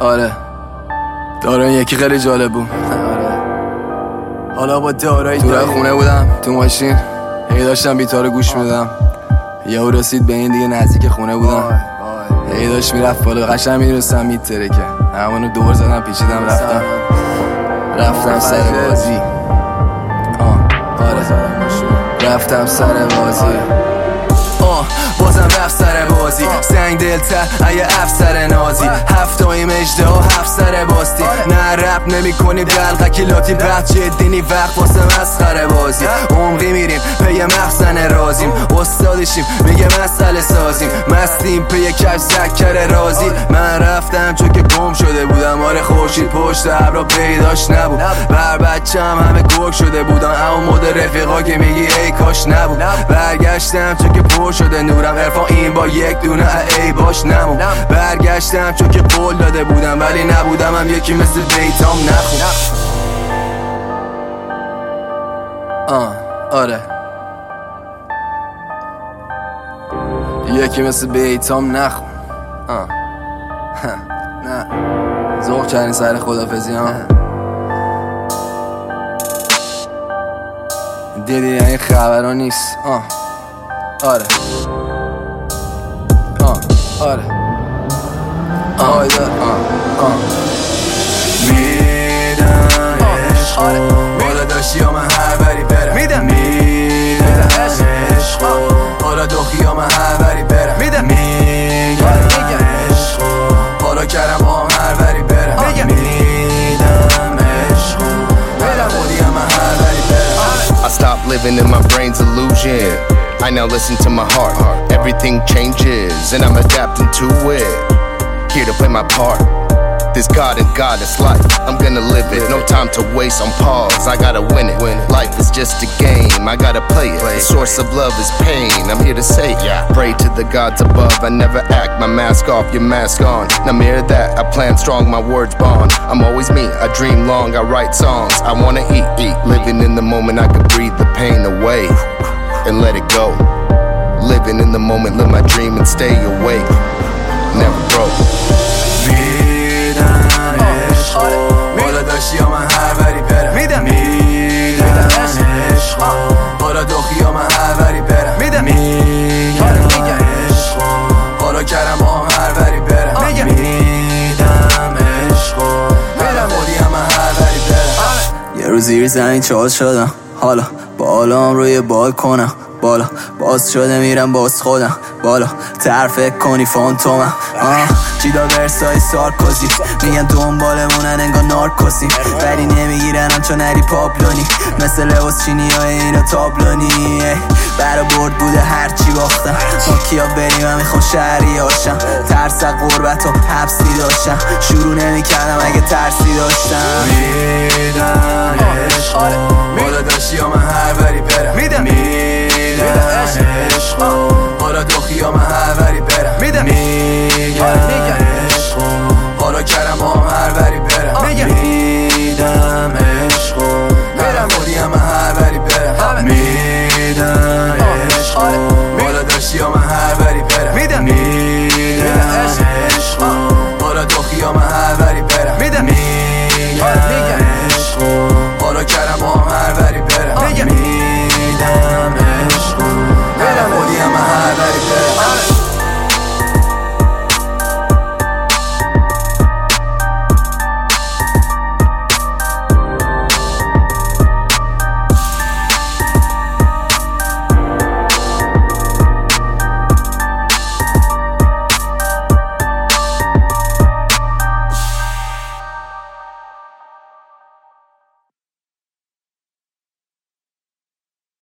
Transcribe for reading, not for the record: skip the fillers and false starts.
آره دارن یکی خیلی جالب بود. آره حالا با دارایی تو خونه بودم تو ماشین هی داشتم بیتا رو گوش میدم، یهو رسید به این دیگه نزدیک خونه بودم، هی داشت میرفت بالا، قشنگ میدونستم میترکه، همونو دور زدم پیچیدم رفتم سر بازی. آره رفتم سر بازی، بازم رفت سر بازی، سنگ دلتر اگه افسر نازی، هفتاییم اجده ها هفت سر باستی، نه رپ نمی کنیم دلقکی لاتی، بعد جدی نی وقت واسه مسخره بازی، عمقی میریم پی مخزن رازیم، استادشیم میگه مسئله سازیم، مستیم پی کش زکر رازی، من رفتم چون که گم شده بودم، آره خورشید پشت ابرا پیداش نبود، بر بچم همه گرگ شده بودن، اما مد رفیقا که میگی ای کاش نبود، برگشتم چون که پر شده نورم، عرفان این با یک دونه ای باش نمون، برگشتم چون که قول داده بودم ولی نبودم هم یکی مثل بیتام نخون. آره یکی مثل بیتام نخون. نه ذوق کردین سر خدافزی ها، دیدی این خبرها نیست. آره آره میدم عشقو بالا داشتی یا من هر بری برم، میدم عشقو حالا دخی یا من هر بری برم، میگم عشقو حالا کردم با هم هر بری برم، میدم عشقو حالا خودی هم من هر بری برم. I stopped living in my brain's illusion, I now listen to my heart. Everything changes and I'm adapting to it, here to play my part. This God and goddess life, I'm gonna live it. No time to waste on pause, I gotta win it. Life is just a game, I gotta play it. The source of love is pain, I'm here to say it. Pray to the gods above, I never act. My mask off, your mask on. Now mirror that, I plan strong, my words bond. I'm always me, I dream long, I write songs. I wanna eat. Living in the moment, I can breathe the pain away and let it go. Living in the moment, live my dream and stay awake. Never broke. بالا داشتی یا من هر بری برم، میدم عشقو حالا دخی یا من هر بری برم، میدم عشقو حالا کردم با هم هر بری برم، میدم عشقو حالا خودی هم من هر بری برم. یه روز زیر زمین چال شدم، حالا بالام روی بالکنم، بالا باز شده میرم باز خودم، بالا طرف کنی فانتومم، جیدا ورسای سارکوزی، میگن دنبالمونن انگار نارکوسیم، ولی نمیگیرنم چون نری پاپلونی، مثل لباس چینی های اینا تابلونی، برا برد بوده هرچی باختم، ما کیا بریم من میخوام شهری هاشم، ترس غربت و حبسی داشتم، شروع نمی کردم اگه ترسی داشتم، میدم عشقو بالا داشت